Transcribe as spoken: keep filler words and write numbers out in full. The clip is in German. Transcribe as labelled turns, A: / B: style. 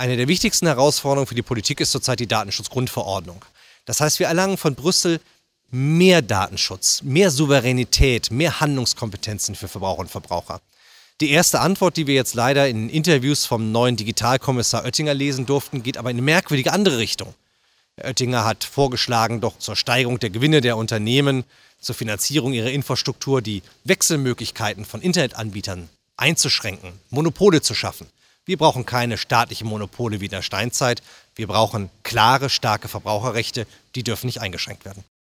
A: Eine der wichtigsten Herausforderungen für die Politik ist zurzeit die Datenschutzgrundverordnung. Das heißt, wir erlangen von Brüssel mehr Datenschutz, mehr Souveränität, mehr Handlungskompetenzen für Verbraucher und Verbraucher. Die erste Antwort, die wir jetzt leider in Interviews vom neuen Digitalkommissar Oettinger lesen durften, geht aber in eine merkwürdige andere Richtung. Herr Oettinger hat vorgeschlagen, doch zur Steigerung der Gewinne der Unternehmen, zur Finanzierung ihrer Infrastruktur die Wechselmöglichkeiten von Internetanbietern einzuschränken, Monopole zu schaffen. Wir brauchen keine staatlichen Monopole wie in der Steinzeit. Wir brauchen klare, starke Verbraucherrechte, die dürfen nicht eingeschränkt werden.